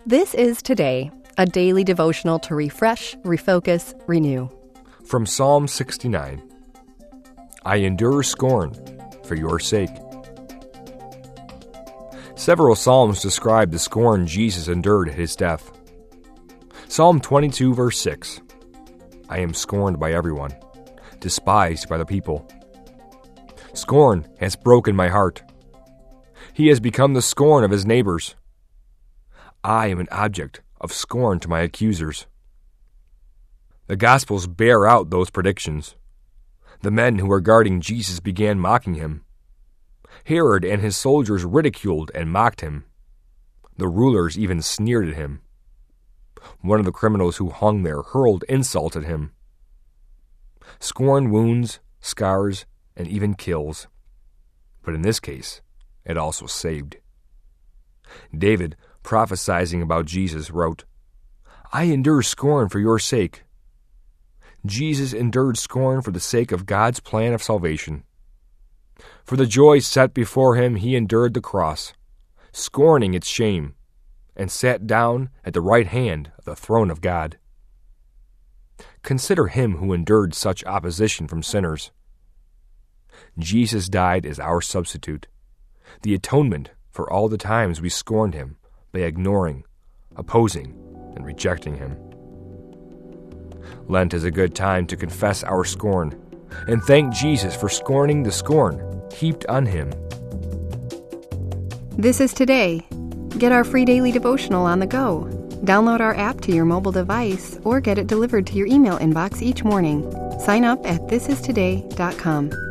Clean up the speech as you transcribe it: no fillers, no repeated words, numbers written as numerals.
This is Today, a daily devotional to refresh, refocus, renew. From Psalm 69. I endure scorn for your sake. Several psalms describe the scorn Jesus endured at his death. Psalm 22, verse 6. I am scorned by everyone, despised by the people. Scorn has broken my heart. He has become the scorn of his neighbors. I am an object of scorn to my accusers. The Gospels bear out those predictions. The men who were guarding Jesus began mocking him. Herod and his soldiers ridiculed and mocked him. The rulers even sneered at him. One of the criminals who hung there hurled insult at him. Scorn wounds, scars, and even kills. But in this case, it also saved. David, prophesying about Jesus, wrote, I endure scorn for your sake. Jesus endured scorn for the sake of God's plan of salvation. For the joy set before him, he endured the cross, scorning its shame, and sat down at the right hand of the throne of God. Consider him who endured such opposition from sinners. Jesus died as our substitute, the atonement for all the times we scorned him by ignoring, opposing, and rejecting him. Lent is a good time to confess our scorn and thank Jesus for scorning the scorn heaped on him. This is Today. Get our free daily devotional on the go. Download our app to your mobile device or get it delivered to your email inbox each morning. Sign up at thisistoday.com.